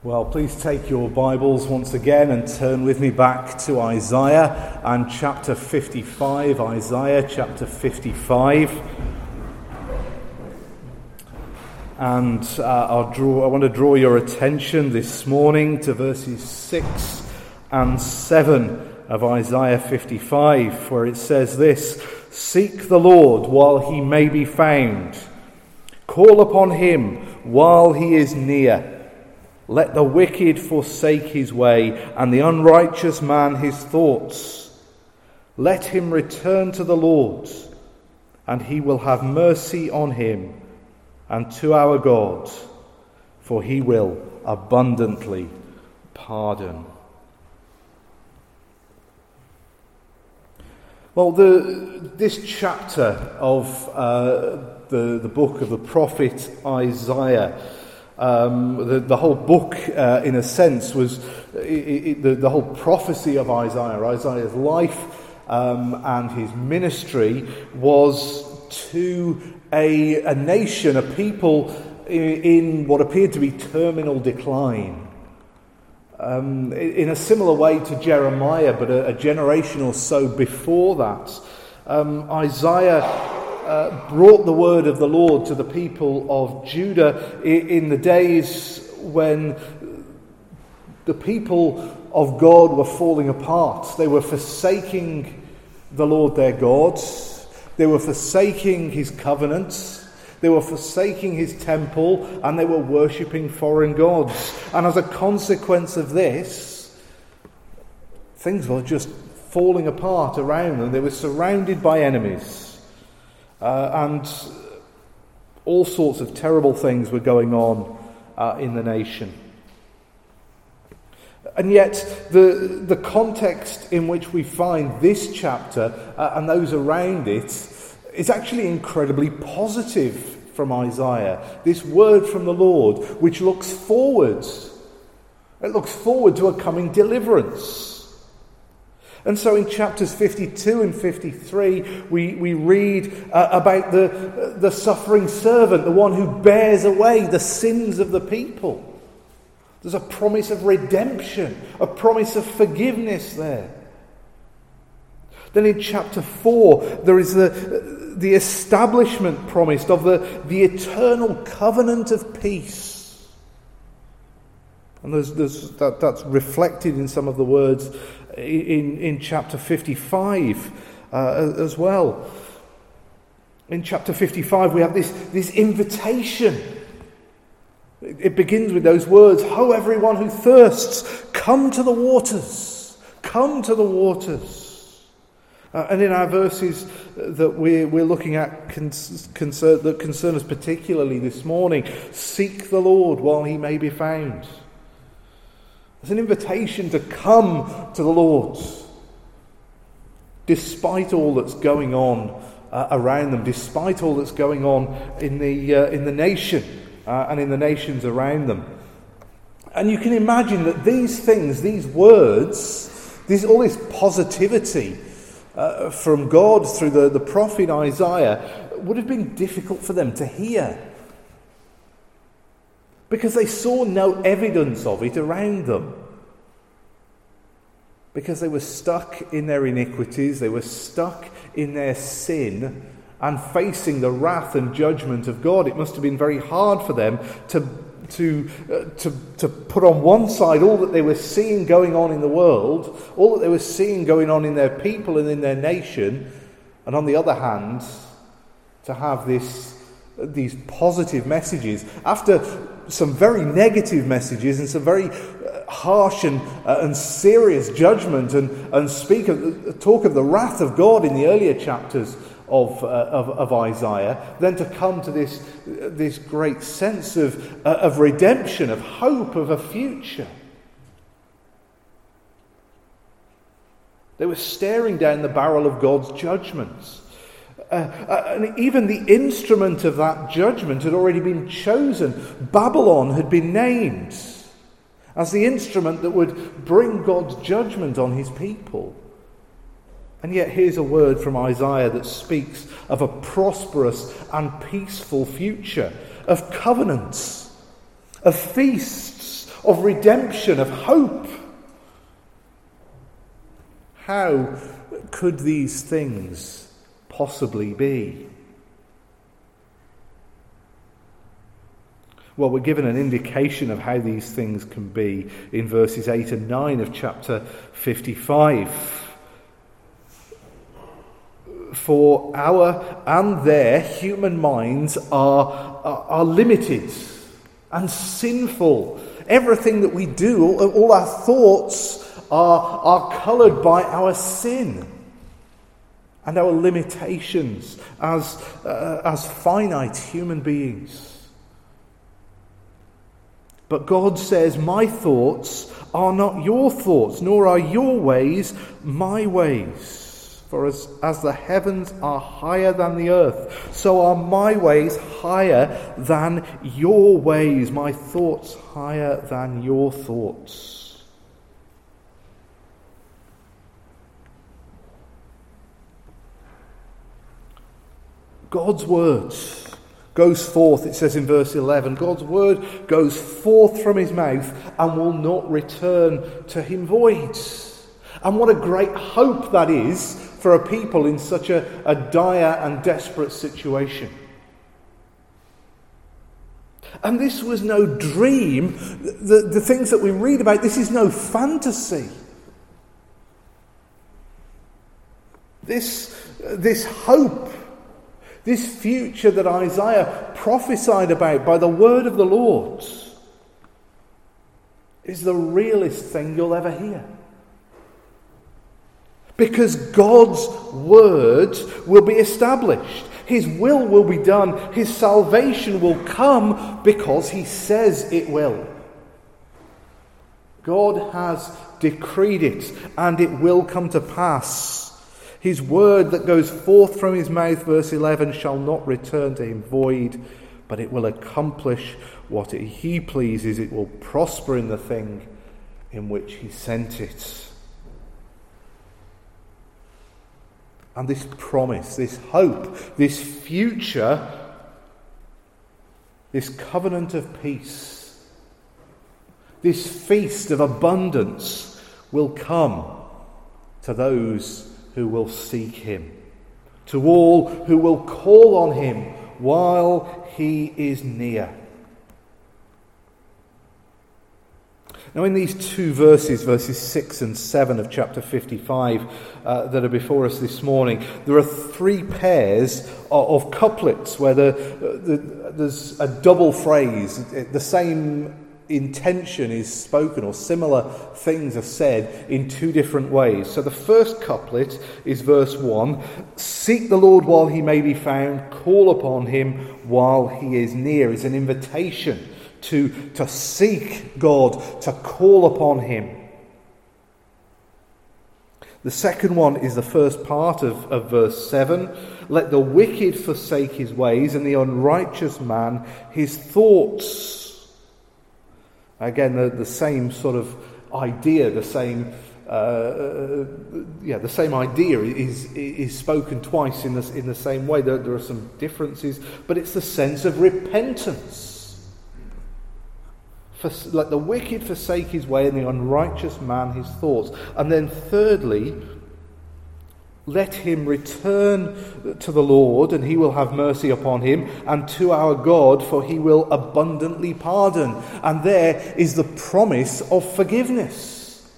Well, please take your Bibles once again and turn with me back to Isaiah and chapter 55. Isaiah chapter 55. And I want to draw your attention this morning to verses 6 and 7 of Isaiah 55, where it says this: "Seek the Lord while he may be found. Call upon him while he is near. Let the wicked forsake his way, and the unrighteous man his thoughts. Let him return to the Lord, and he will have mercy on him, and to our God, for he will abundantly pardon." Well, this chapter of the book of the prophet Isaiah, the whole book, in a sense, was the whole prophecy of Isaiah. Isaiah's life and his ministry was to a nation, a people in what appeared to be terminal decline. In a similar way to Jeremiah, but a generation or so before that, Isaiah brought the word of the Lord to the people of Judah in the days when the people of God were falling apart. They were forsaking the Lord their God. They were forsaking his covenants. They were forsaking his temple, and they were worshipping foreign gods. And as a consequence of this, things were just falling apart around them. They were surrounded by enemies. And all sorts of terrible things were going on in the nation. And yet, the context in which we find this chapter and those around it is actually incredibly positive from Isaiah. This word from the Lord, which looks forward. It looks forward to a coming deliverance. And so in chapters 52 and 53, we read about the suffering servant, the one who bears away the sins of the people. There's a promise of redemption, a promise of forgiveness there. Then in chapter 4, there is the establishment promised of the eternal covenant of peace. And that's reflected in some of the words in chapter 55 as well. In chapter 55 we have this invitation. It begins with those words: "Ho, everyone who thirsts, come to the waters. Come to the waters." And in our verses that we're looking at that concern us particularly this morning, seek the Lord while he may be found. It's an invitation to come to the Lord, despite all that's going on around them, despite all that's going on in the nation and in the nations around them. And you can imagine that these things, these words, all this positivity from God through the prophet Isaiah would have been difficult for them to hear, because they saw no evidence of it around them. Because they were stuck in their iniquities, they were stuck in their sin and facing the wrath and judgment of God. It must have been very hard for them to put on one side all that they were seeing going on in the world, all that they were seeing going on in their people and in their nation, and on the other hand, to have these positive messages after some very negative messages and some very harsh and serious judgment and talk of the wrath of God in the earlier chapters of Isaiah, then to come to this great sense of redemption, of hope, of a future. They were staring down the barrel of God's judgments. And even the instrument of that judgment had already been chosen. Babylon had been named as the instrument that would bring God's judgment on his people. And yet here's a word from Isaiah that speaks of a prosperous and peaceful future, of covenants, of feasts, of redemption, of hope. How could these things possibly be? Well, we're given an indication of how these things can be in verses 8 and 9 of chapter 55. For our and their human minds are limited and sinful. Everything that we do, all our thoughts are coloured by our sin and our limitations as finite human beings. But God says, my thoughts are not your thoughts, nor are your ways my ways. For as the heavens are higher than the earth, so are my ways higher than your ways, my thoughts higher than your thoughts. God's word goes forth, it says in verse 11, God's word goes forth from his mouth and will not return to him void. And what a great hope that is for a people in such a dire and desperate situation. And this was no dream. The things that we read about, this is no fantasy. This hope, this future that Isaiah prophesied about by the word of the Lord, is the realest thing you'll ever hear. Because God's word will be established. His will be done. His salvation will come because he says it will. God has decreed it, and it will come to pass. His word that goes forth from his mouth, verse 11, shall not return to him void, but it will accomplish what he pleases. It will prosper in the thing in which he sent it. And this promise, this hope, this future, this covenant of peace, this feast of abundance will come to those who will seek him, to all who will call on him while he is near. Now in these two verses 6 and 7 of chapter 55 that are before us this morning, there are three pairs of couplets where there's a double phrase. The same intention is spoken, or similar things are said in two different ways. So the first couplet is verse 1, seek the Lord while he may be found, call upon him while he is near. It's an invitation to seek God, to call upon him. The second one is the first part of verse 7. Let the wicked forsake his ways, and the unrighteous man his thoughts. Again, the same sort of idea, the same idea is spoken twice in the same way. There are some differences, but it's the sense of repentance. Let the wicked forsake his way, and the unrighteous man his thoughts. And then thirdly, let him return to the Lord, and he will have mercy upon him, and to our God, for he will abundantly pardon. And there is the promise of forgiveness.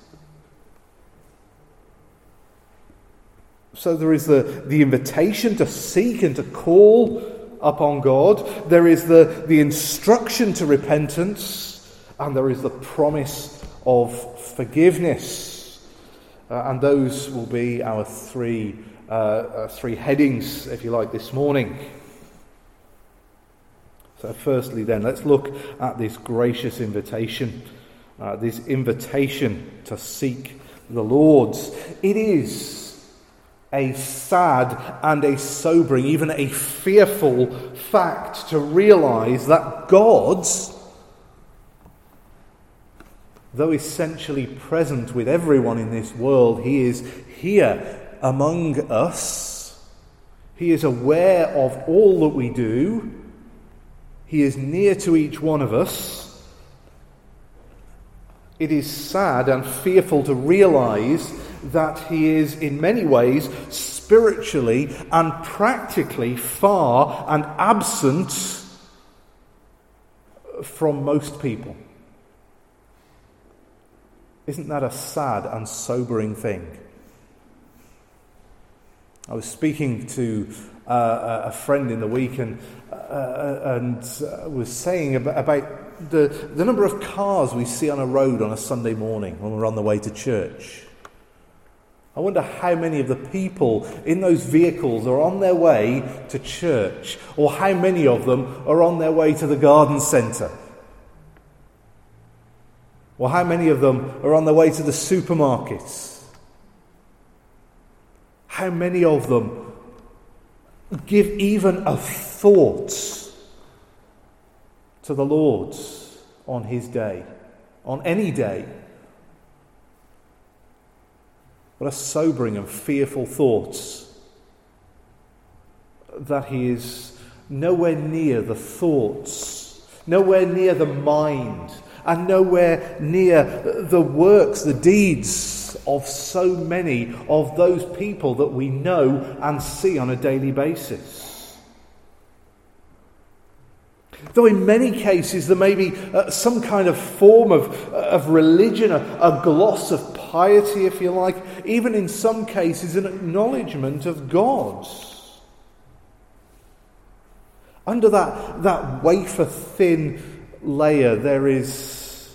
So there is the invitation to seek and to call upon God. There is the instruction to repentance. And there is the promise of forgiveness. And those will be our three headings, if you like, this morning. So firstly then, let's look at this gracious invitation. This invitation to seek the Lord. It is a sad and a sobering, even a fearful fact to realise that God's, though essentially present with everyone in this world, he is here among us. He is aware of all that we do. He is near to each one of us. It is sad and fearful to realize that he is in many ways spiritually and practically far and absent from most people. Isn't that a sad and sobering thing? I was speaking to a friend in the week and was saying about the number of cars we see on a road on a Sunday morning when we're on the way to church. I wonder how many of the people in those vehicles are on their way to church, or how many of them are on their way to the garden centre, or how many of them are on their way to the supermarkets. How many of them give even a thought to the Lord on his day, on any day? What a sobering and fearful thoughts that he is nowhere near the thoughts, nowhere near the mind, and nowhere near the works, the deeds of so many of those people that we know and see on a daily basis. Though in many cases there may be some kind of form of religion, a gloss of piety, if you like, even in some cases an acknowledgement of God. Under that wafer-thin layer there is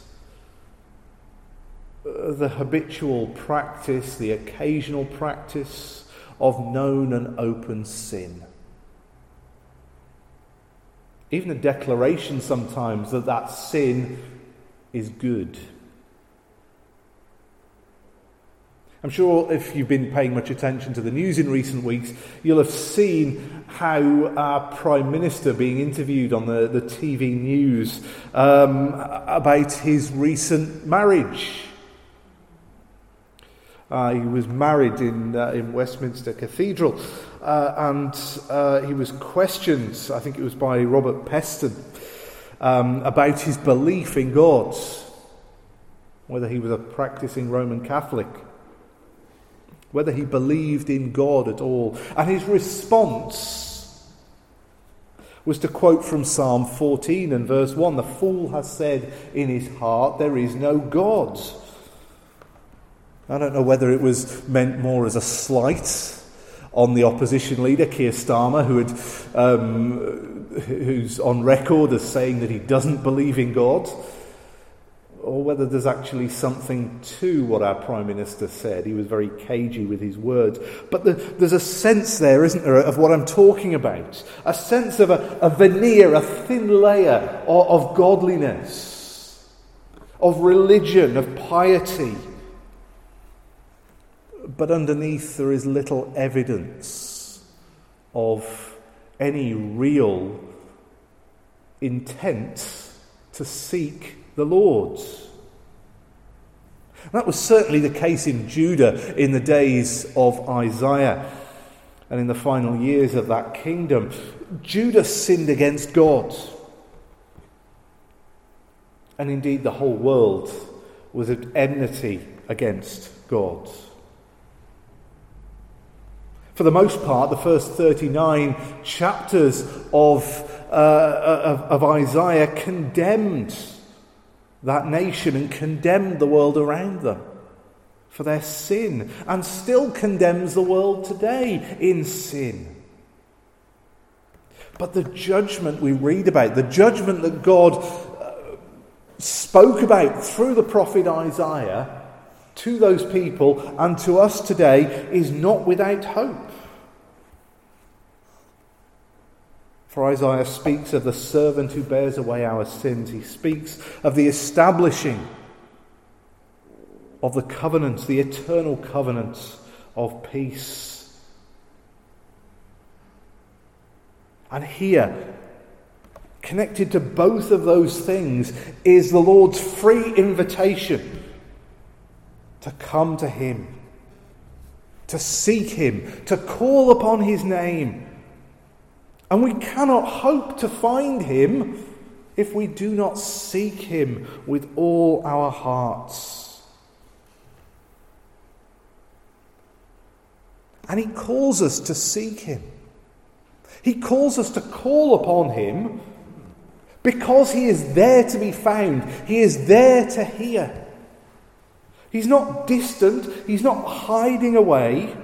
the habitual practice, the occasional practice of known and open sin. Even a declaration sometimes that sin is good. I'm sure if you've been paying much attention to the news in recent weeks, you'll have seen how our Prime Minister being interviewed on the TV news about his recent marriage. He was married in Westminster Cathedral, and he was questioned, I think it was by Robert Peston, about his belief in God, whether he was a practicing Roman Catholic, whether he believed in God at all. And his response was to quote from Psalm 14 and verse 1, "The fool has said in his heart, there is no God." I don't know whether it was meant more as a slight on the opposition leader, Keir Starmer, who's on record as saying that he doesn't believe in God, or whether there's actually something to what our Prime Minister said. He was very cagey with his words. But there's a sense there, isn't there, of what I'm talking about. A sense of a veneer, a thin layer of godliness, of religion, of piety. But underneath there is little evidence of any real intent to seek the Lord. That was certainly the case in Judah in the days of Isaiah and in the final years of that kingdom. Judah sinned against God. And indeed the whole world was at enmity against God. For the most part, the first 39 chapters of Isaiah condemned that nation and condemned the world around them for their sin, and still condemns the world today in sin. But the judgment we read about, the judgment that God spoke about through the prophet Isaiah to those people and to us today, is not without hope. For Isaiah speaks of the servant who bears away our sins. He speaks of the establishing of the covenant, the eternal covenant of peace. And here, connected to both of those things, is the Lord's free invitation to come to him, to seek him, to call upon his name. And we cannot hope to find him if we do not seek him with all our hearts. And he calls us to seek him. He calls us to call upon him because he is there to be found. He is there to hear. He's not distant. He's not hiding away.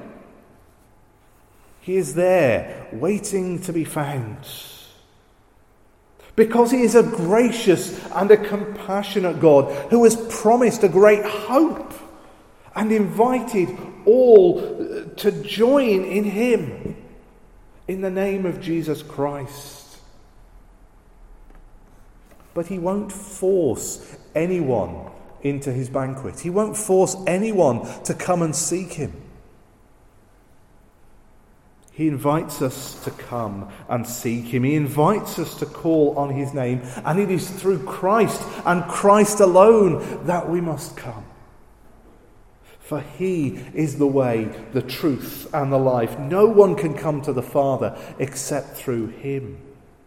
He is there, waiting to be found. Because he is a gracious and a compassionate God who has promised a great hope and invited all to join in him in the name of Jesus Christ. But he won't force anyone into his banquet. He won't force anyone to come and seek him. He invites us to come and seek him. He invites us to call on his name. And it is through Christ and Christ alone that we must come. For he is the way, the truth, and the life. No one can come to the Father except through him.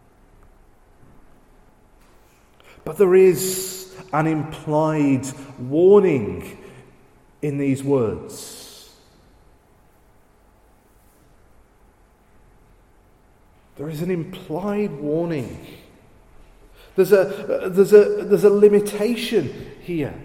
But there is an implied warning in these words. There is an implied warning. There's a limitation here.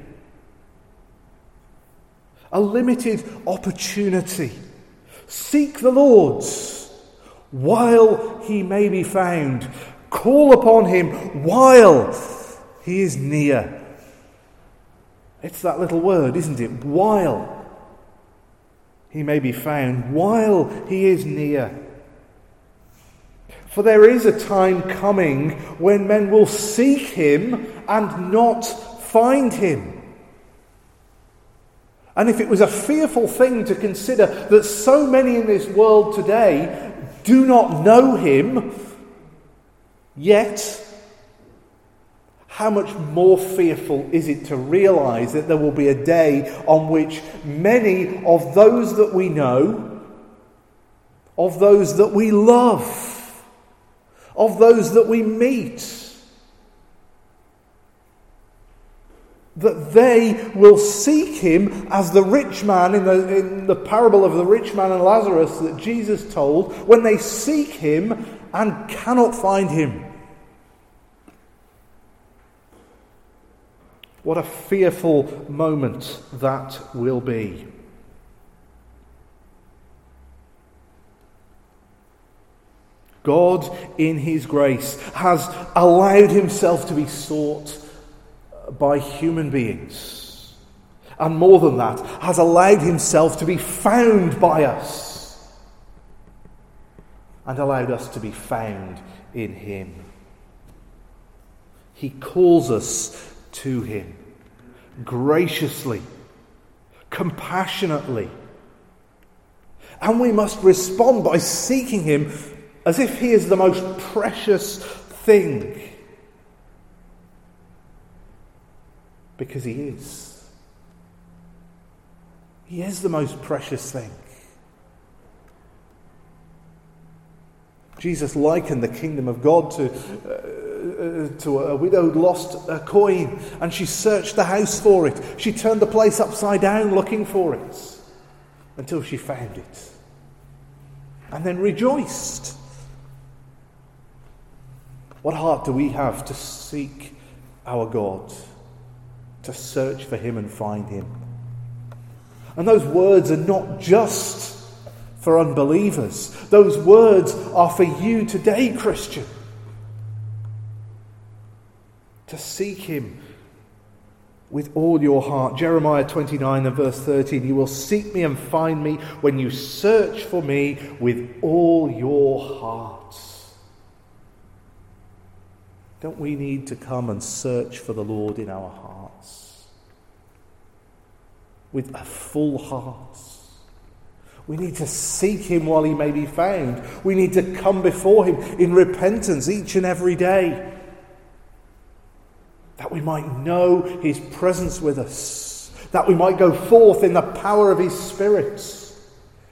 A limited opportunity. Seek the Lord while he may be found. Call upon him while he is near. It's that little word, isn't it? While he may be found. While he is near. For there is a time coming when men will seek him and not find him. And if it was a fearful thing to consider that so many in this world today do not know him, yet how much more fearful is it to realise that there will be a day on which many of those that we know, of those that we love, of those that we meet, that they will seek him as the rich man in the parable of the rich man and Lazarus that Jesus told, when they seek him and cannot find him. What a fearful moment that will be. God, in his grace, has allowed himself to be sought by human beings. And more than that, has allowed himself to be found by us. And allowed us to be found in him. He calls us to him graciously, compassionately. And we must respond by seeking him as if he is the most precious thing. Because he is. He is the most precious thing. Jesus likened the kingdom of God to a widow who'd lost a coin, and she searched the house for it. She turned the place upside down looking for it until she found it. And then rejoiced. What heart do we have to seek our God, to search for him and find him? And those words are not just for unbelievers. Those words are for you today, Christian. To seek him with all your heart. Jeremiah 29 and verse 13. You will seek me and find me when you search for me with all your heart. Don't we need to come and search for the Lord in our hearts? With a full heart. We need to seek him while he may be found. We need to come before him in repentance each and every day, that we might know his presence with us, that we might go forth in the power of his Spirit.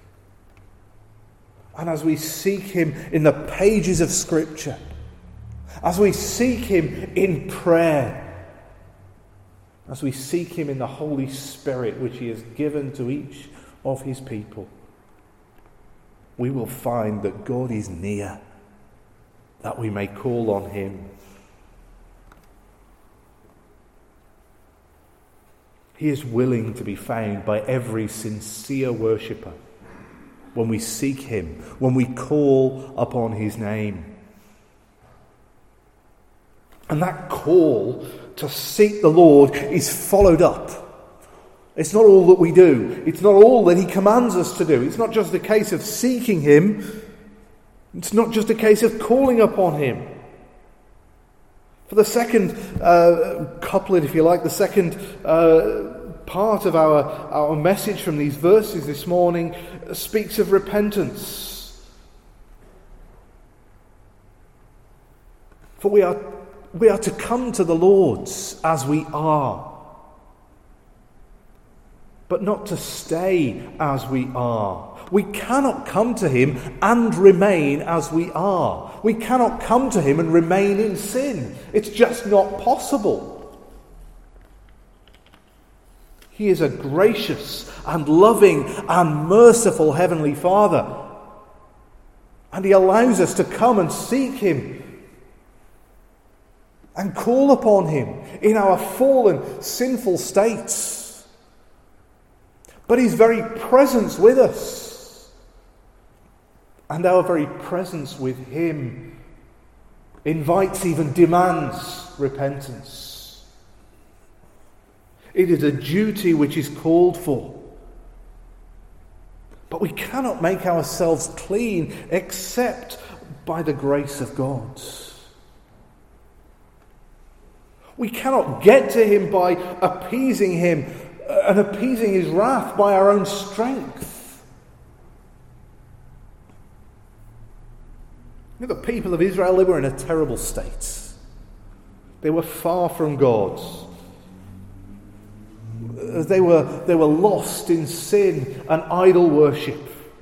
And as we seek him in the pages of Scripture, as we seek him in prayer, as we seek him in the Holy Spirit which he has given to each of his people, we will find that God is near, that we may call on him. He is willing to be found by every sincere worshipper when we seek him, when we call upon his name. And that call to seek the Lord is followed up. It's not all that we do. It's not all that he commands us to do. It's not just a case of seeking him. It's not just a case of calling upon him. For the second couplet, if you like, the second part of our message from these verses this morning speaks of repentance. For we are to come to the Lord as we are, but not to stay as we are. We cannot come to him and remain as we are. We cannot come to him and remain in sin. It's just not possible. He is a gracious and loving and merciful Heavenly Father. And he allows us to come and seek him and call upon him in our fallen, sinful states. But his very presence with us, and our very presence with him, invites, even demands repentance. It is a duty which is called for. But we cannot make ourselves clean except by the grace of God. We cannot get to him by appeasing him and appeasing his wrath by our own strength. The people of Israel, they were in a terrible state. They were far from God. They were lost in sin and idol worship.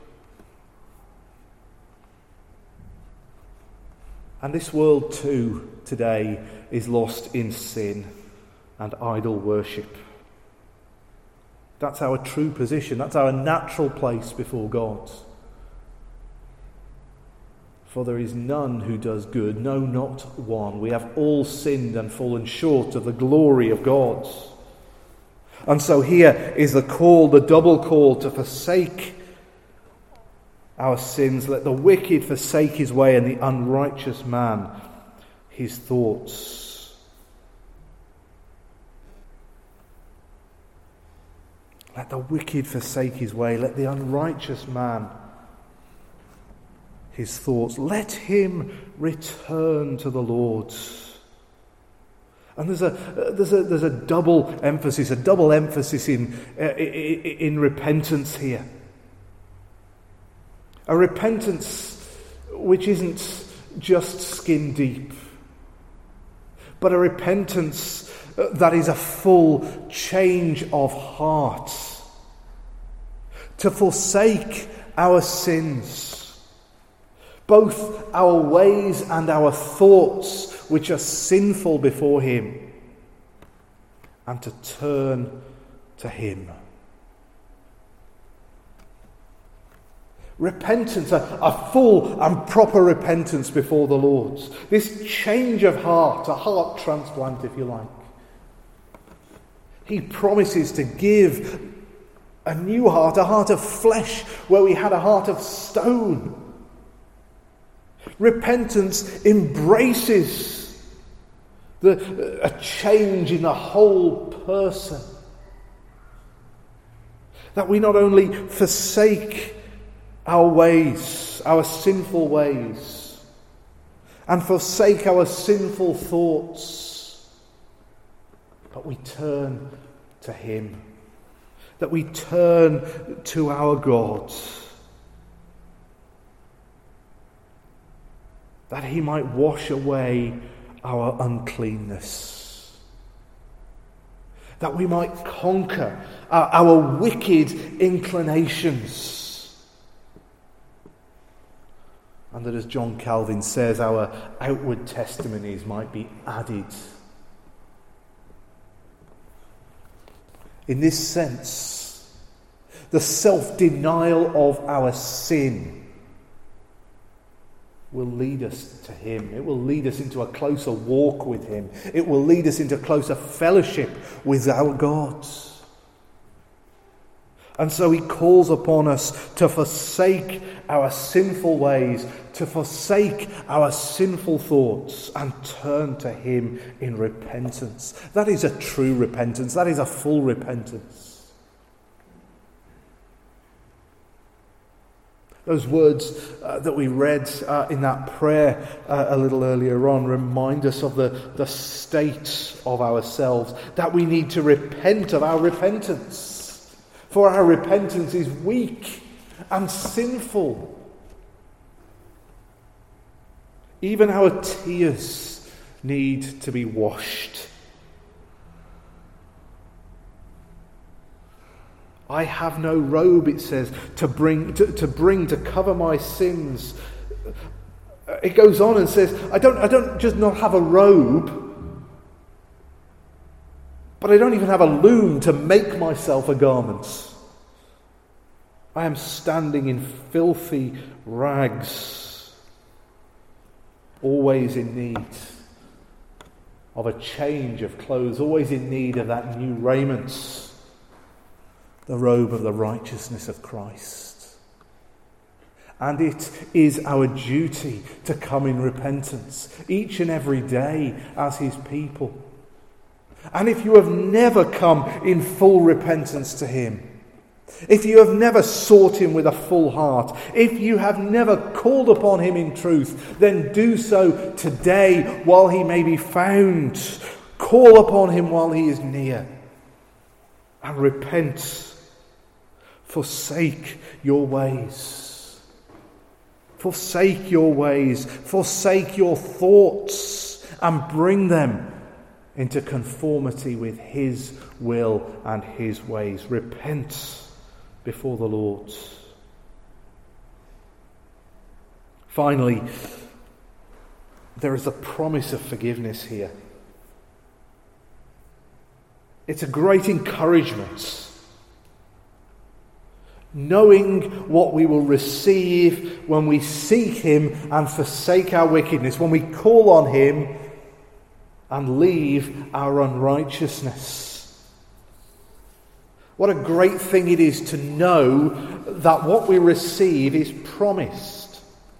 And this world too today is lost in sin and idol worship. That's our true position. That's our natural place before God. For there is none who does good, no, not one. We have all sinned and fallen short of the glory of God. And so here is the call, the double call, to forsake our sins. Let the wicked forsake his way, and the unrighteous man his thoughts. Let the wicked forsake his way. Let the unrighteous man his thoughts. Let him return to the Lord. And there's a double emphasis in repentance here. A repentance which isn't just skin deep, but a repentance that is a full change of heart. To forsake our sins, both our ways and our thoughts which are sinful before him, and to turn to him. Repentance, a full and proper repentance before the Lord. This change of heart, a heart transplant, if you like. He promises to give a new heart, a heart of flesh, where we had a heart of stone. Repentance embraces a change in the whole person. That we not only forsake our ways, our sinful ways, and forsake our sinful thoughts, but we turn to him. That we turn to our God. That he might wash away our uncleanness. That we might conquer our wicked inclinations. and that, as John Calvin says, our outward testimonies might be added. In this sense, the self-denial of our sin will lead us to him. It will lead us into a closer walk with him. It will lead us into closer fellowship with our God. And so he calls upon us to forsake our sinful ways, to forsake our sinful thoughts, and turn to him in repentance. That is a true repentance. That is a full repentance. Those words that we read in that prayer a little earlier on remind us of the state of ourselves, that we need to repent of our repentance. For our repentance is weak and sinful. Even our tears need to be washed. I have no robe, it says, to cover my sins. It goes on and says, I don't just not have a robe, but I don't even have a loom to make myself a garment. I am standing in filthy rags, always in need of a change of clothes, always in need of that new raiment, the robe of the righteousness of Christ. And it is our duty to come in repentance each and every day as his people. And if you have never come in full repentance to him, if you have never sought him with a full heart, if you have never called upon him in truth, then do so today while he may be found. Call upon him while he is near, and repent. Forsake your ways. Forsake your ways. Forsake your thoughts, and bring them into conformity with his will and his ways. Repent before the Lord. Finally, there is a promise of forgiveness here. It's a great encouragement, knowing what we will receive when we seek him and forsake our wickedness, when we call on him and leave our unrighteousness. What a great thing it is to know that what we receive is promised.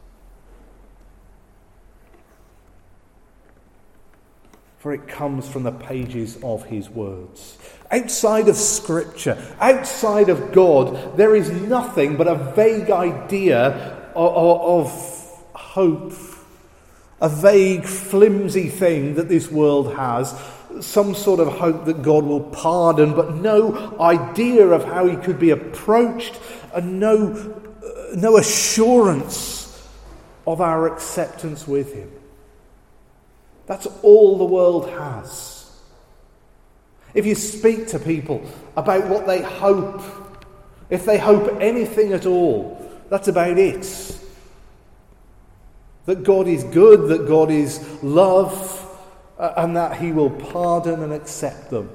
For it comes from the pages of his words. Outside of Scripture, outside of God, there is nothing but a vague idea of hope. A vague, flimsy thing that this world has. Some sort of hope that God will pardon, but no idea of how he could be approached, and no assurance of our acceptance with him. That's all the world has. If you speak to people about what they hope, if they hope anything at all, that's about it. That God is good, that God is love, and that he will pardon and accept them.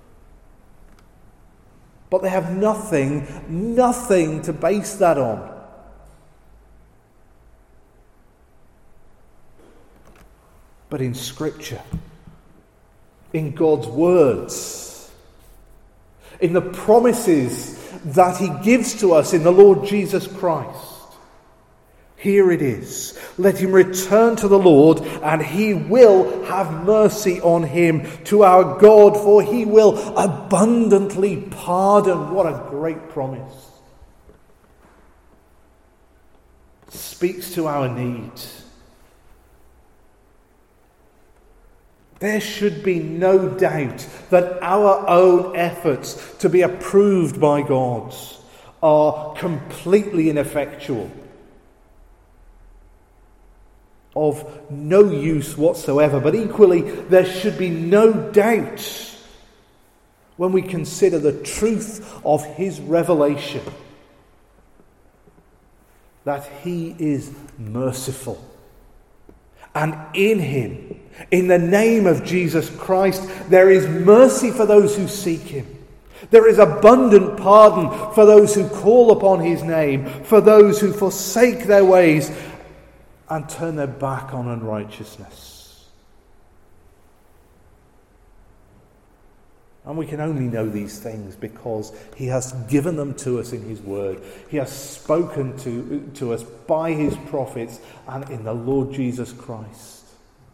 But they have nothing to base that on. But in Scripture, in God's words, in the promises that he gives to us in the Lord Jesus Christ, here it is. Let him return to the Lord, and he will have mercy on him, to our God, for he will abundantly pardon. What a great promise. Speaks to our need. There should be no doubt that our own efforts to be approved by God are completely ineffectual, of no use whatsoever. But equally, there should be no doubt when we consider the truth of his revelation. that he is merciful. And in him, in the name of Jesus Christ, there is mercy for those who seek him. There is abundant pardon for those who call upon his name, for those who forsake their ways and turn their back on unrighteousness. And we can only know these things because he has given them to us in his word. He has spoken to us by his prophets and in the Lord Jesus Christ.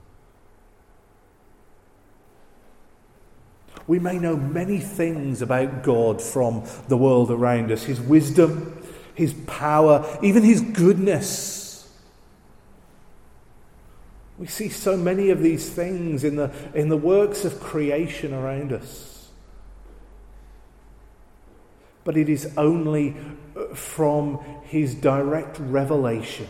We may know many things about God from the world around us. His wisdom, his power, even his goodness. We see so many of these things in the works of creation around us. But it is only from his direct revelation.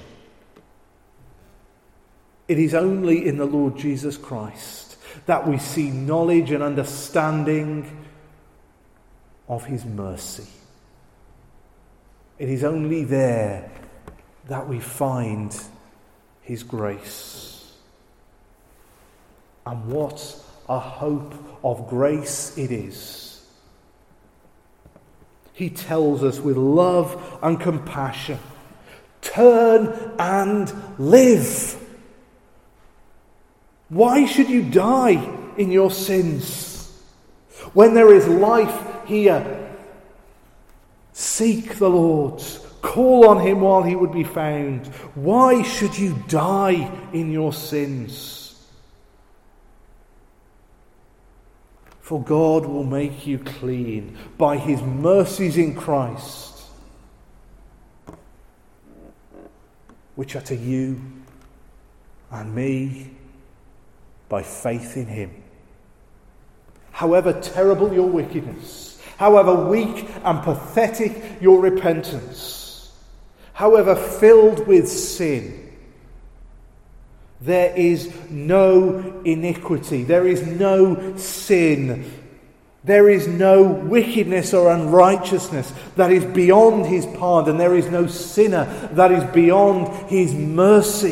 It is only in the Lord Jesus Christ that we see knowledge and understanding of his mercy. It is only there that we find his grace. And what a hope of grace it is. He tells us with love and compassion, turn and live. Why should you die in your sins? When there is life here, seek the Lord. Call on him while he would be found. Why should you die in your sins? For God will make you clean by his mercies in Christ, which are to you and me by faith in him. However terrible your wickedness, however weak and pathetic your repentance, however filled with sin, there is no iniquity, there is no sin, there is no wickedness or unrighteousness that is beyond his pardon, there is no sinner that is beyond his mercy.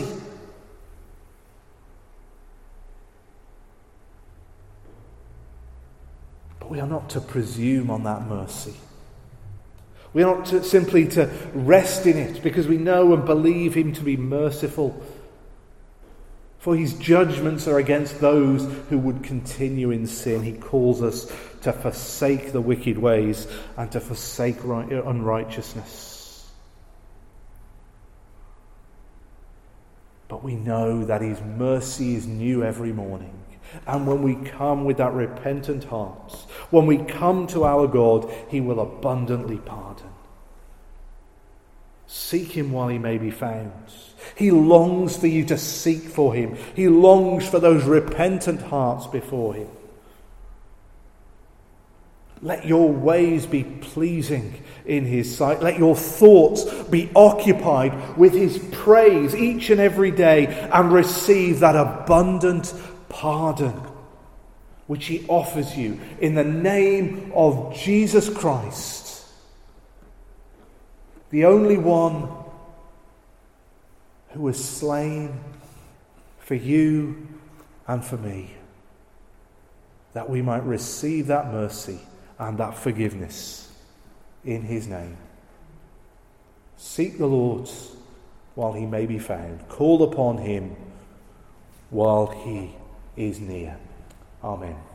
But we are not to presume on that mercy. We are not simply to rest in it because we know and believe him to be merciful. For his judgments are against those who would continue in sin. He calls us to forsake the wicked ways and to forsake unrighteousness. But we know that his mercy is new every morning. And when we come with that repentant heart, when we come to our God, he will abundantly pardon. Seek him while he may be found. He longs for you to seek for him. He longs for those repentant hearts before him. Let your ways be pleasing in his sight. Let your thoughts be occupied with his praise each and every day and receive that abundant pardon which he offers you in the name of Jesus Christ, the only one who was slain for you and for me, that we might receive that mercy and that forgiveness in his name. Seek the Lord while he may be found. Call upon him while he is near. Amen.